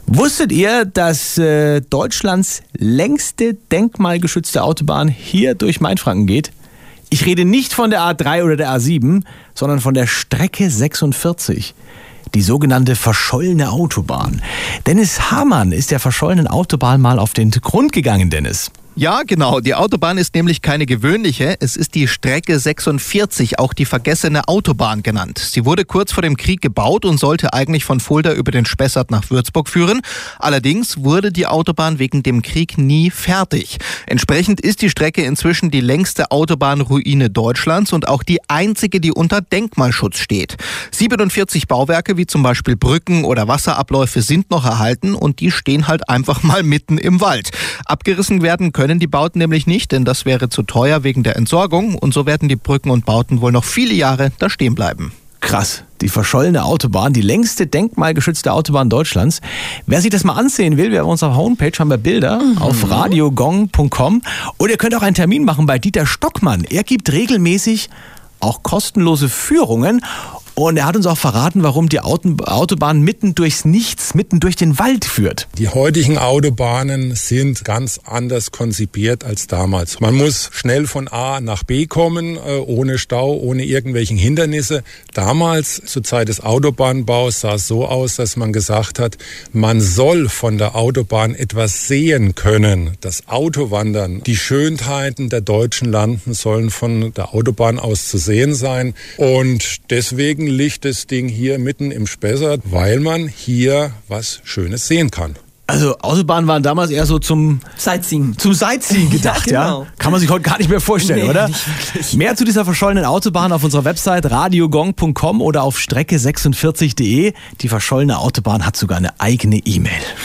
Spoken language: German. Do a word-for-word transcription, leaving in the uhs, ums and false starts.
Wusstet ihr, dass äh, Deutschlands längste denkmalgeschützte Autobahn hier durch Mainfranken geht? Ich rede nicht von der A drei oder der A sieben, sondern von der Strecke sechsundvierzig. Die sogenannte verschollene Autobahn. Dennis Hamann ist der verschollenen Autobahn mal auf den Grund gegangen, Dennis. Ja, genau. Die Autobahn ist nämlich keine gewöhnliche. Es ist die Strecke sechsundvierzig, auch die vergessene Autobahn genannt. Sie wurde kurz vor dem Krieg gebaut und sollte eigentlich von Fulda über den Spessart nach Würzburg führen. Allerdings wurde die Autobahn wegen dem Krieg nie fertig. Entsprechend ist die Strecke inzwischen die längste Autobahnruine Deutschlands und auch die einzige, die unter Denkmalschutz steht. siebenundvierzig Bauwerke, wie zum Beispiel Brücken oder Wasserabläufe, sind noch erhalten und die stehen halt einfach mal mitten im Wald. Abgerissen werden können die Bauten nämlich nicht, denn das wäre zu teuer wegen der Entsorgung und so werden die Brücken und Bauten wohl noch viele Jahre da stehen bleiben. Krass, die verschollene Autobahn, die längste denkmalgeschützte Autobahn Deutschlands. Wer sich das mal ansehen will, wir auf unserer Homepage haben wir Bilder mhm. auf radiogong punkt com und ihr könnt auch einen Termin machen bei Dieter Stockmann. Er gibt regelmäßig auch kostenlose Führungen. Und er hat uns auch verraten, warum die Autobahn mitten durchs Nichts, mitten durch den Wald führt. Die heutigen Autobahnen sind ganz anders konzipiert als damals. Man muss schnell von A nach B kommen, ohne Stau, ohne irgendwelchen Hindernisse. Damals, zur Zeit des Autobahnbaus, sah es so aus, dass man gesagt hat, man soll von der Autobahn etwas sehen können. Das Autowandern, die Schönheiten der deutschen Landen sollen von der Autobahn aus zu sehen sein. Und deswegen liegt das Ding hier mitten im Spessart, weil man hier was Schönes sehen kann. Also Autobahnen waren damals eher so zum Sightseeing, zum Sightseeing gedacht, ja, genau. Ja? Kann man sich heute gar nicht mehr vorstellen, nee, oder? Nicht mehr zu dieser verschollenen Autobahn auf unserer Website radiogong punkt com oder auf strecke sechsundvierzig punkt de. Die verschollene Autobahn hat sogar eine eigene E-Mail.